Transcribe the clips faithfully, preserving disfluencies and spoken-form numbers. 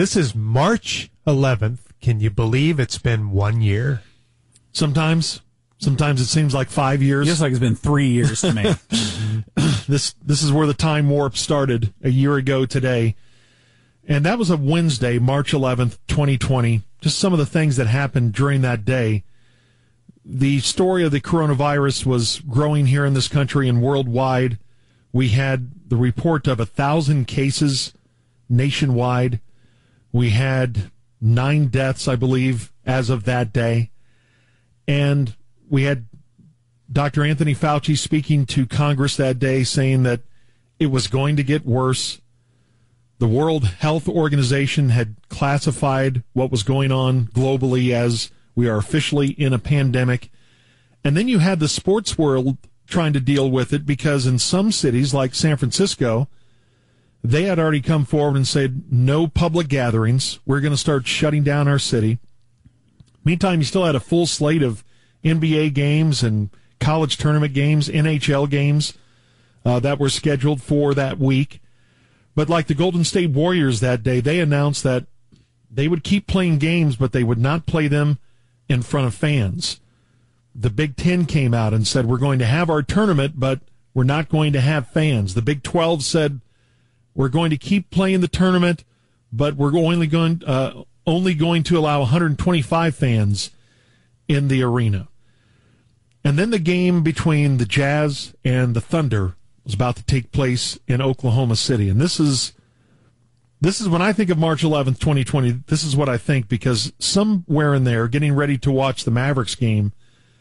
This is March eleventh. Can you believe it's been one year? Sometimes. Sometimes it seems like five years. Just like it's been three years to me. This this is where the time warp started a year ago today. And that was a Wednesday, March eleventh, twenty twenty. Just some of the things that happened during that day. The story of the coronavirus was growing here in this country and worldwide. We had the report of a thousand cases nationwide. We had nine deaths, I believe, as of that day. And we had Doctor Anthony Fauci speaking to Congress that day saying that it was going to get worse. The World Health Organization had classified what was going on globally as we are officially in a pandemic. And then you had the sports world trying to deal with it because in some cities like San Francisco, they had already come forward and said no public gatherings. We're going to start shutting down our city. Meantime, you still had a full slate of N B A games and college tournament games, N H L games uh, that were scheduled for that week. But like the Golden State Warriors that day, they announced that they would keep playing games, but they would not play them in front of fans. The Big Ten came out and said, we're going to have our tournament, but we're not going to have fans. The Big twelve said, we're going to keep playing the tournament, but we're only going, uh, only going to allow one hundred twenty-five fans in the arena. And then the game between the Jazz and the Thunder was about to take place in Oklahoma City. And this is this is when I think of March eleventh, twenty twenty, this is what I think, because somewhere in there, getting ready to watch the Mavericks game,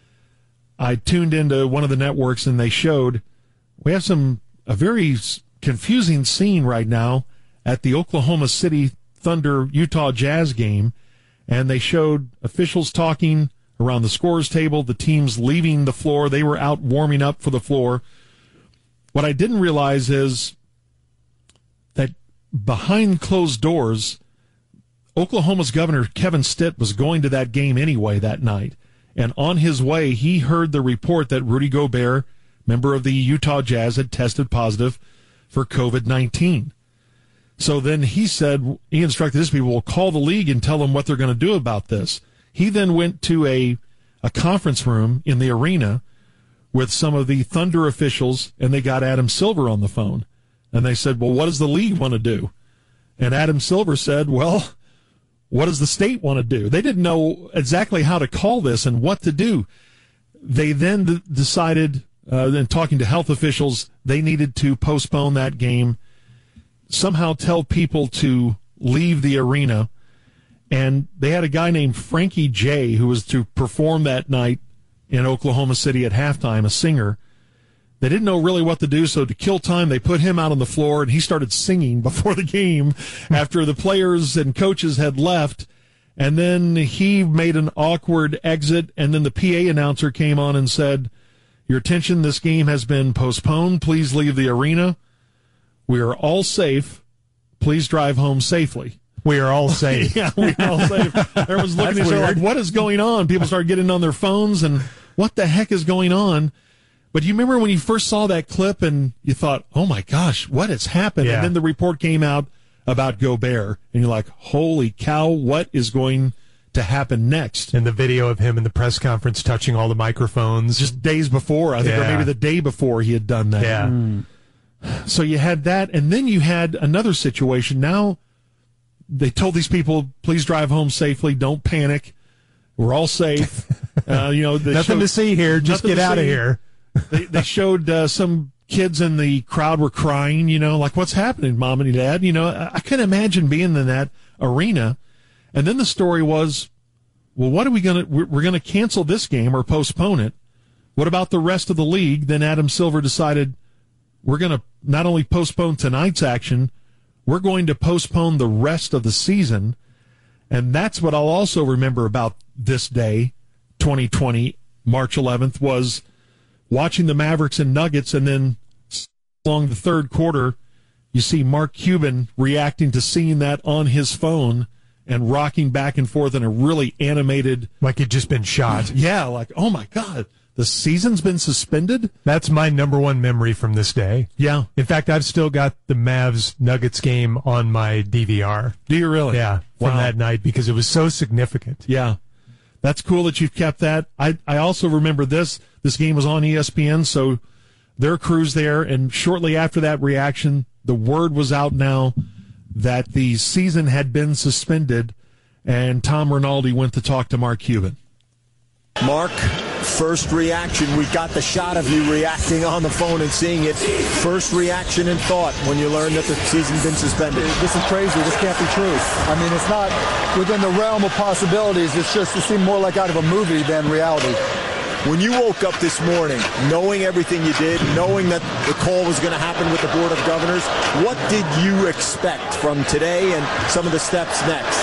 I tuned into one of the networks and they showed, we have some, a very confusing scene right now at the Oklahoma City Thunder Utah Jazz game. And they showed officials talking around the scorers table, the teams leaving the floor. They were out warming up for the floor. What I didn't realize is that behind closed doors, Oklahoma's governor, Kevin Stitt, was going to that game anyway that night. And on his way, he heard the report that Rudy Gobert, member of the Utah Jazz, had tested positive for covid nineteen. So then he said, he instructed his people, well, call the league and tell them what they're going to do about this. He then went to a, a conference room in the arena with some of the Thunder officials, and they got Adam Silver on the phone. And they said, well, what does the league want to do? And Adam Silver said, well, what does the state want to do? They didn't know exactly how to call this and what to do. They then d- decided, uh, in talking to health officials, they needed to postpone that game, somehow tell people to leave the arena. And they had a guy named Frankie J who was to perform that night in Oklahoma City at halftime, a singer. They didn't know really what to do, so to kill time, they put him out on the floor, and he started singing before the game after the players and coaches had left. And then he made an awkward exit, and then the P A announcer came on and said, your attention, this game has been postponed. Please leave the arena. We are all safe. Please drive home safely. We are all safe. Yeah, we are all safe. Everyone's looking at each other like, what is going on? People start getting on their phones, and what the heck is going on? But you remember when you first saw that clip and you thought, oh my gosh, what has happened? Yeah. And then the report came out about Gobert, and you're like, holy cow, what is going to happen next? And the video of him in the press conference touching all the microphones. Just days before, I think, Yeah. or maybe the day before he had done that. Yeah. Mm. So you had that, and then you had another situation. Now they told these people, please drive home safely, don't panic. We're all safe. Uh, you know, they Nothing showed- to see here. Just nothing get to out of see. here. they, they showed uh, some kids in the crowd were crying, you know, like, what's happening, Mom and Dad? You know, I, I couldn't imagine being in that arena. And then the story was, well, what are we going to, we're, we're going to cancel this game or postpone it. What about the rest of the league? Then Adam Silver decided, we're going to not only postpone tonight's action, we're going to postpone the rest of the season. And that's what I'll also remember about this day, twenty twenty, March eleventh, was watching the Mavericks and Nuggets, and then along the third quarter, you see Mark Cuban reacting to seeing that on his phone and rocking back and forth in a really animated... Like he'd just been shot. Yeah, like, oh my God, the season's been suspended? That's my number one memory from this day. Yeah. In fact, I've still got the Mavs-Nuggets game on my D V R. Do you really? Yeah, from Wow. that night because it was so significant. Yeah. That's cool that you've kept that. I, I also remember this. This game was on E S P N, so their crew's there, and shortly after that reaction, the word was out now that the season had been suspended, and Tom Rinaldi went to talk to Mark Cuban. Mark, first reaction. We got the shot of you reacting on the phone and seeing it. First reaction and thought when you learned that the season's been suspended. This is crazy. This can't be true. I mean, it's not within the realm of possibilities. It's just, it seemed more like out of a movie than reality. When you woke up this morning, knowing everything you did, knowing that the call was going to happen with the Board of Governors, what did you expect from today and some of the steps next?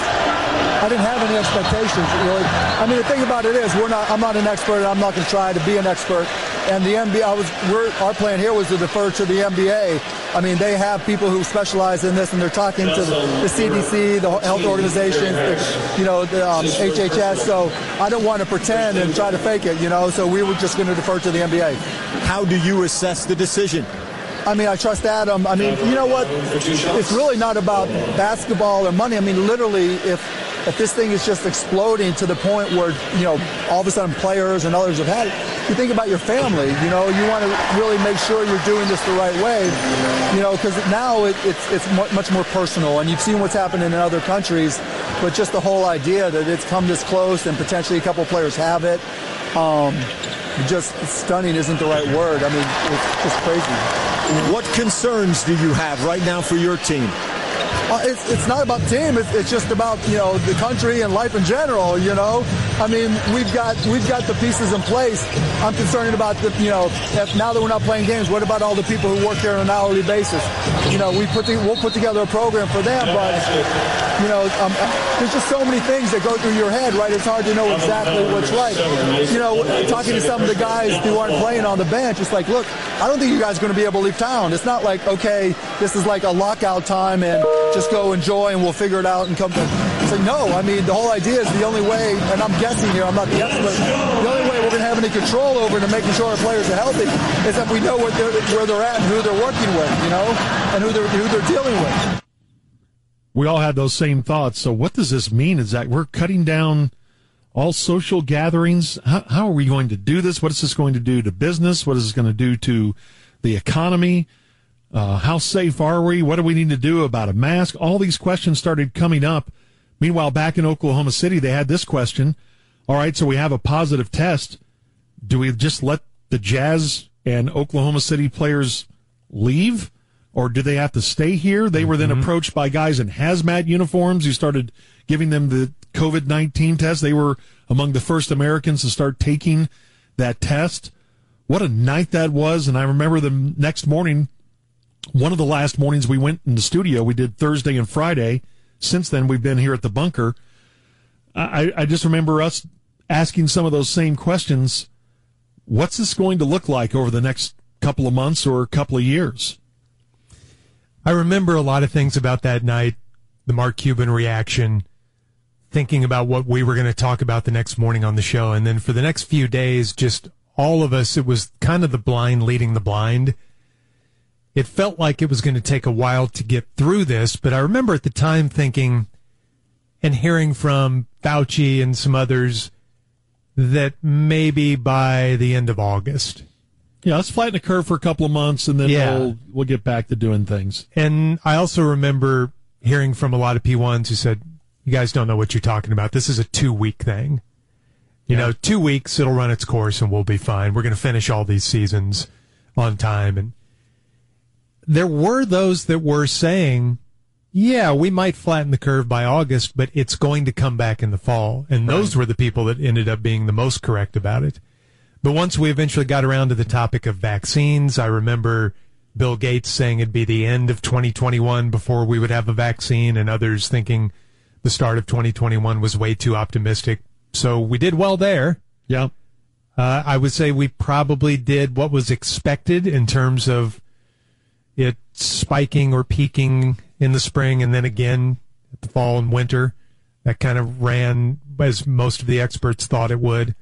I didn't have any expectations, really. I mean, the thing about it is, we're not. I'm not an expert, and I'm not going to try to be an expert. And the N B A, I was. We're, our plan here was to defer to the N B A. I mean, they have people who specialize in this, and they're talking to the, the C D C, the health organizations, the, you know, the um, H H S. So I don't want to pretend and try to fake it, you know. So we were just going to defer to the N B A. How do you assess the decision? I mean, I trust Adam. I mean, you know what? It's really not about basketball or money. I mean, literally, if if this thing is just exploding to the point where, you know, all of a sudden players and others have had it, you think about your family. You know, you want to really make sure you're doing this the right way, you know, because now it, it's it's much more personal. And you've seen what's happening in other countries, but just the whole idea that it's come this close and potentially a couple of players have it, um, just stunning isn't the right word. I mean, it's just crazy. What concerns do you have right now for your team? Uh, it's, it's not about the team. It's, it's just about, you know, the country and life in general, you know. I mean, we've got we've got the pieces in place. I'm concerned about, the, you know, if now that we're not playing games, what about all the people who work here on an hourly basis? You know, we put the, we'll put together a program for them, but, you know, um, there's just so many things that go through your head, right? It's hard to know exactly what's right. You know, talking to some of the guys who aren't playing on the bench, it's like, look, I don't think you guys are going to be able to leave town. It's not like, okay, this is like a lockout time and just go enjoy and we'll figure it out and come to. It's like, no, I mean, the whole idea is the only way, and I'm guessing here, I'm not the expert, the only way we're going to have any control over it and making sure our players are healthy is if we know what they're, where they're at and who they're working with, you know, and who they're, who they're dealing with. We all had those same thoughts. So what does this mean? Is that we're cutting down all social gatherings? How, how are we going to do this? What is this going to do to business? What is this going to do to the economy? Uh, how safe are we? What do we need to do about a mask? All these questions started coming up. Meanwhile, back in Oklahoma City, they had this question. All right, so we have a positive test. Do we just let the Jazz and Oklahoma City players leave? Or do they have to stay here? They were then mm-hmm. approached by guys in hazmat uniforms who started giving them the covid nineteen test. They were among the first Americans to start taking that test. What a night that was. And I remember the next morning, one of the last mornings we went in the studio, we did Thursday and Friday. Since then, we've been here at the bunker. I, I just remember us asking some of those same questions. What's this going to look like over the next couple of months or a couple of years? I remember a lot of things about that night, the Mark Cuban reaction, thinking about what we were going to talk about the next morning on the show. And then for the next few days, just all of us, it was kind of the blind leading the blind. It felt like it was going to take a while to get through this, but I remember at the time thinking and hearing from Fauci and some others that maybe by the end of August. Yeah, let's flatten the curve for a couple of months, and then yeah. we'll, we'll get back to doing things. And I also remember hearing from a lot of P ones who said, you guys don't know what you're talking about. This is a two-week thing. You yeah. know, two weeks, it'll run its course, and we'll be fine. We're going to finish all these seasons on time. And there were those that were saying, yeah, we might flatten the curve by August, but it's going to come back in the fall. And right. those were the people that ended up being the most correct about it. But once we eventually got around to the topic of vaccines, I remember Bill Gates saying it'd be the end of twenty twenty-one before we would have a vaccine, and others thinking the start of twenty twenty-one was way too optimistic. So we did well there. Yeah. Uh, I would say we probably did what was expected in terms of it spiking or peaking in the spring and then again at the fall and winter. That kind of ran as most of the experts thought it would.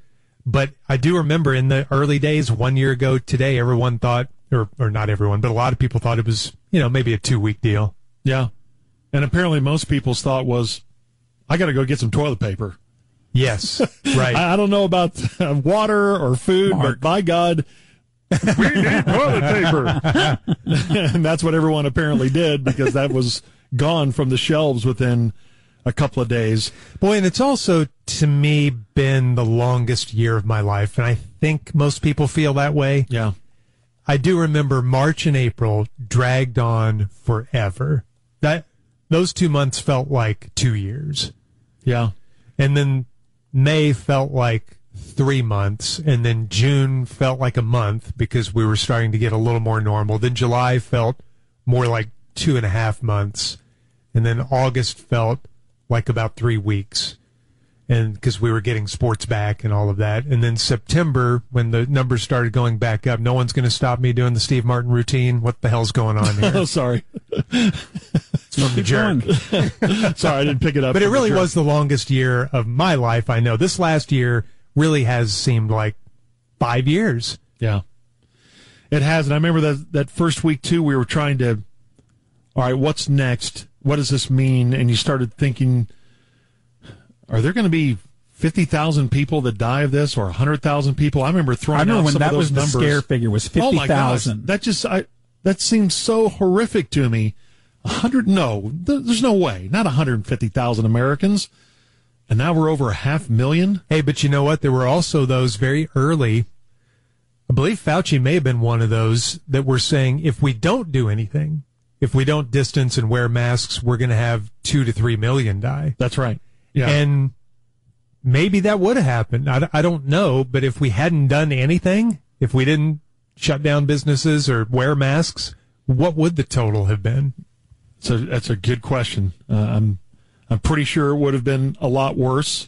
But I do remember in the early days, one year ago today, everyone thought, or, or not everyone, but a lot of people thought it was, you know, maybe a two-week deal. Yeah. And apparently most people's thought was, I got to go get some toilet paper. Yes, right. I, I don't know about uh, water or food, Mark. but by God, we need toilet paper. And that's what everyone apparently did, because that was gone from the shelves within a couple of days. Boy, and it's also, to me, been the longest year of my life, and I think most people feel that way. Yeah. I do remember March and April dragged on forever. That those two months felt like two years. Yeah. And then May felt like three months, and then June felt like a month because we were starting to get a little more normal. Then July felt more like two and a half months, and then August felt like about three weeks, and because we were getting sports back and all of that. And then September, when the numbers started going back up, no one's going to stop me doing the Steve Martin routine. What the hell's going on here? Oh, sorry. From the jerk. Sorry, I didn't pick it up. But it from the really jerk. was the longest year of my life. I know this last year really has seemed like five years. Yeah. It has. And I remember that, that first week, too, we were trying to, all right, what's next? What does this mean? And you started thinking, are there going to be fifty thousand people that die of this, or one hundred thousand people? I remember throwing I remember out when some that of was those the numbers. scare figure was Oh fifty my gosh, thousand. that just I that seems so horrific to me. A hundred? No, th- there's no way. Not one hundred fifty thousand Americans, and now we're over a half million. Hey, but you know what? There were also those very early. I believe Fauci may have been one of those that were saying if we don't do anything, if we don't distance and wear masks, we're going to have two to three million die. That's right. Yeah, And maybe that would have happened. I, I don't know, but if we hadn't done anything, if we didn't shut down businesses or wear masks, what would the total have been? so that's a good question. Uh, I'm I'm pretty sure it would have been a lot worse.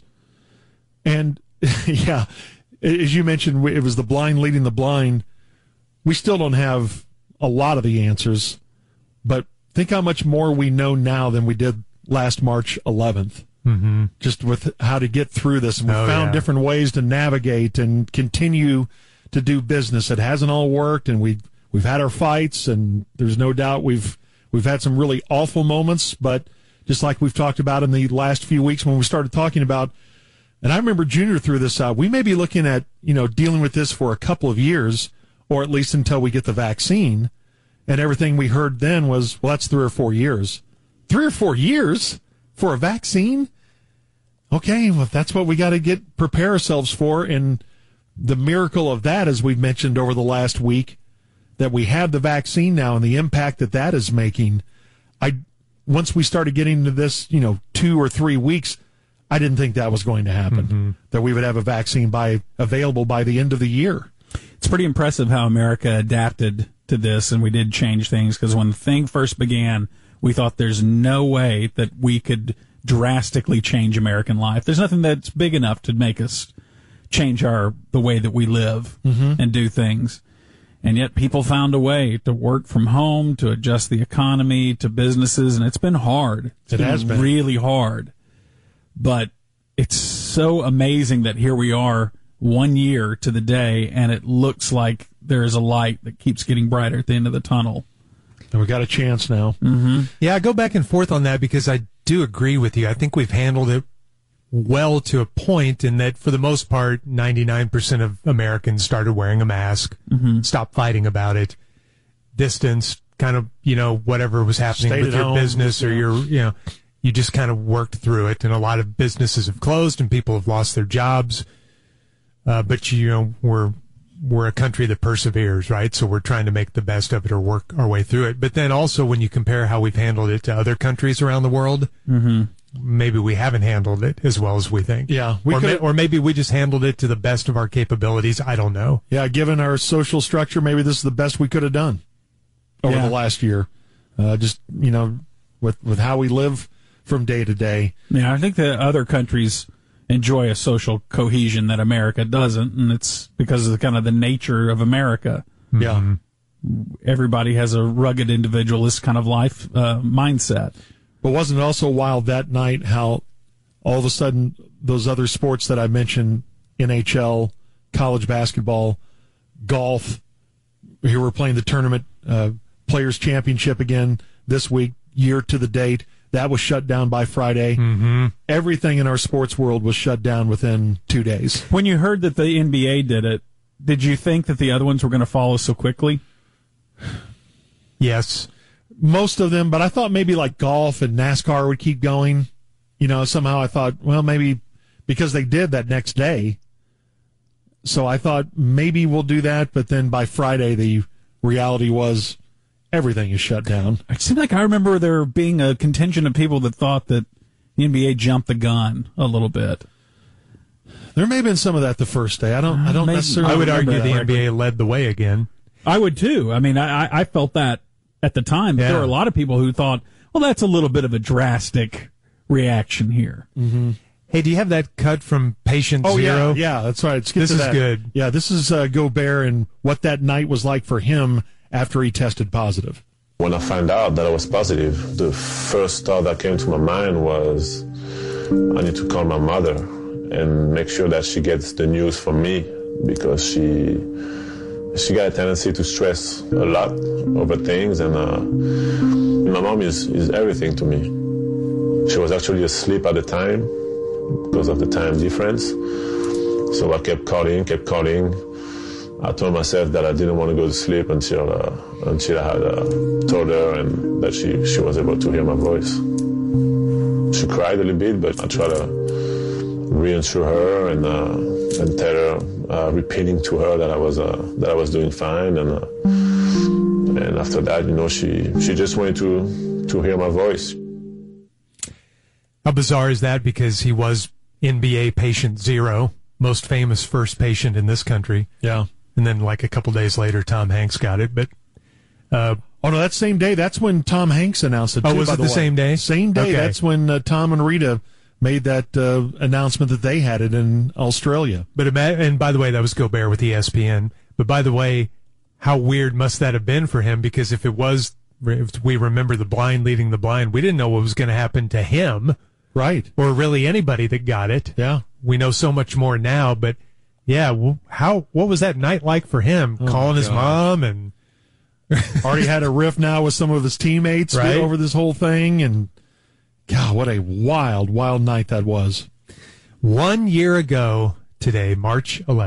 And yeah, as you mentioned, it was the blind leading the blind. We still don't have a lot of the answers, but think how much more we know now than we did last March eleventh. Mm-hmm. Just with how to get through this. And we Oh, found yeah. different ways to navigate and continue to do business. It hasn't all worked, and we we've had our fights, and there's no doubt we've we've had some really awful moments, but just like we've talked about in the last few weeks when we started talking about, and I remember Junior threw this out, we may be looking at, you know, dealing with this for a couple of years, or at least until we get the vaccine. And everything we heard then was, well, that's three or four years. Three or four years for a vaccine? Okay, well, if that's what we got to get prepare ourselves for. And the miracle of that, as we've mentioned over the last week, that we have the vaccine now and the impact that that is making. I once we started getting into this, you know, two or three weeks, I didn't think that was going to happen. Mm-hmm. That we would have a vaccine by available by the end of the year. It's pretty impressive how America adapted to this, and we did change things, because when the thing first began, we thought there's no way that we could drastically change American life. There's nothing that's big enough to make us change our the way that we live mm-hmm. and do things. And yet people found a way to work from home, to adjust the economy, to businesses, and it's been hard. It's it been has been really hard. But it's so amazing that here we are one year to the day, and it looks like there is a light that keeps getting brighter at the end of the tunnel. And we got a chance now. Mm-hmm. Yeah, I go back and forth on that because I do agree with you. I think we've handled it well to a point in that, for the most part, ninety-nine percent of Americans started wearing a mask, mm-hmm. stopped fighting about it, distance, kind of, you know, whatever was happening Stayed with your home, business or yeah. your, you know, you just kind of worked through it. And a lot of businesses have closed and people have lost their jobs. Uh, but, you know, we're, we're a country that perseveres, right? So we're trying to make the best of it or work our way through it. But then also when you compare how we've handled it to other countries around the world, mm-hmm. maybe we haven't handled it as well as we think. Yeah. We or, could, may, or maybe we just handled it to the best of our capabilities. I don't know. Yeah, given our social structure, maybe this is the best we could have done over yeah. the last year. Uh, just, you know, with, with how we live from day to day. Yeah, I think that other countries enjoy a social cohesion that America doesn't, and it's because of the kind of the nature of America. Yeah. Everybody has a rugged individualist kind of life uh, mindset. But wasn't it also wild that night how all of a sudden those other sports that I mentioned, N H L, college basketball, golf. Here we're playing the tournament uh, Players Championship again this week, year to the date. That was shut down by Friday. Mm-hmm. Everything in our sports world was shut down within two days. When you heard that the N B A did it, did you think that the other ones were going to follow so quickly? Yes. Most of them, but I thought maybe like golf and NASCAR would keep going. You know, somehow I thought, well, maybe because they did that next day. So I thought maybe we'll do that, but then by Friday the reality was everything is shut down. It seemed like I remember there being a contingent of people that thought that the N B A jumped the gun a little bit. There may have been some of that the first day. I don't. I don't Maybe. necessarily. I would remember argue that. the N B A led the way again. I would too. I mean, I, I felt that at the time, but Yeah. there were a lot of people who thought, well, that's a little bit of a drastic reaction here. Mm-hmm. Hey, do you have that cut from Patient Oh Zero? yeah, yeah, that's right. Let's get This to is that. good. Yeah, this is uh, Gobert and what that night was like for him after he tested positive. When I found out that I was positive, the first thought that came to my mind was, I need to call my mother and make sure that she gets the news from me, because she she got a tendency to stress a lot over things, and uh, my mom is, is everything to me. She was actually asleep at the time because of the time difference, so I kept calling, kept calling. I told myself that I didn't want to go to sleep until uh, until I had uh, told her and that she, she was able to hear my voice. She cried a little bit, but I tried to reassure her and uh, and tell her, uh, repeating to her that I was uh, that I was doing fine, and uh, and after that, you know, she she just wanted to to hear my voice. How bizarre is that? Because he was N B A Patient Zero, most famous first patient in this country. Yeah. And then, like a couple days later, Tom Hanks got it. But uh, Oh no, that same day. That's when Tom Hanks announced it. Oh, too, was by it the the way. same day? Same day. Okay. That's when uh, Tom and Rita made that uh, announcement that they had it in Australia. but ima- and by the way, that was Gobert with E S P N. But by the way, how weird must that have been for him? Because if it was, if we remember the blind leading the blind, we didn't know what was going to happen to him, Right. or really anybody that got it. Yeah. We know so much more now, but yeah, w- how what was that night like for him? Oh, Calling his gosh. mom and Already had a riff now with some of his teammates Right. over this whole thing, and God, what a wild, wild night that was. one year ago today, March eleventh.